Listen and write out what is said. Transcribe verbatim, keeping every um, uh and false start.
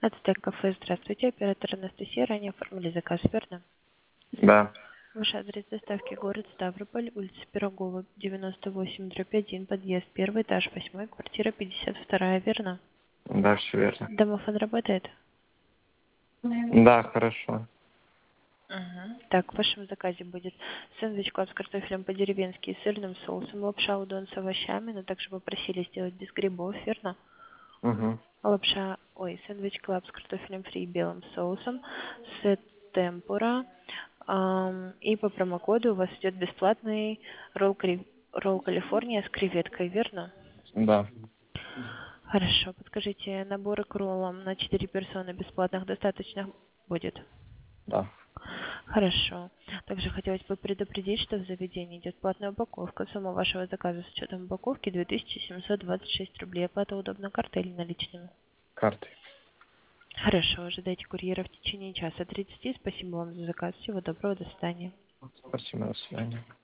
Ацтек кафе, здравствуйте. Оператор Анастасия. Ранее оформили заказ, верно? Да. Ваш адрес доставки город Ставрополь, улица Пирогова, девяносто восемь, дробь один, подъезд, первый этаж, восьмой, квартира пятьдесят два, верно? Да, все верно. Домофон работает? Да, хорошо. Угу. Так, в вашем заказе будет сэндвич клаб с картофелем по-деревенски и сырным соусом, лапша удон с овощами, но также попросили сделать без грибов, верно? Угу. Лапша, ой, сэндвич клаб с картофелем фри и белым соусом, сет темпура, ам, и по промокоду у вас идет бесплатный ролл, кри- ролл Калифорния с креветкой, верно? Да. Хорошо, подскажите, наборы к роллам на четыре персоны бесплатных достаточно будет? Да. Хорошо. Также хотелось бы предупредить, что в заведении идет платная упаковка. Сумма вашего заказа с учетом упаковки две тысячи семьсот двадцать шесть рублей. Оплата удобна картой или наличными? Карты. Хорошо, ожидайте курьера в течение часа тридцати. Спасибо вам за заказ. Всего доброго, до свидания. Спасибо, до свидания.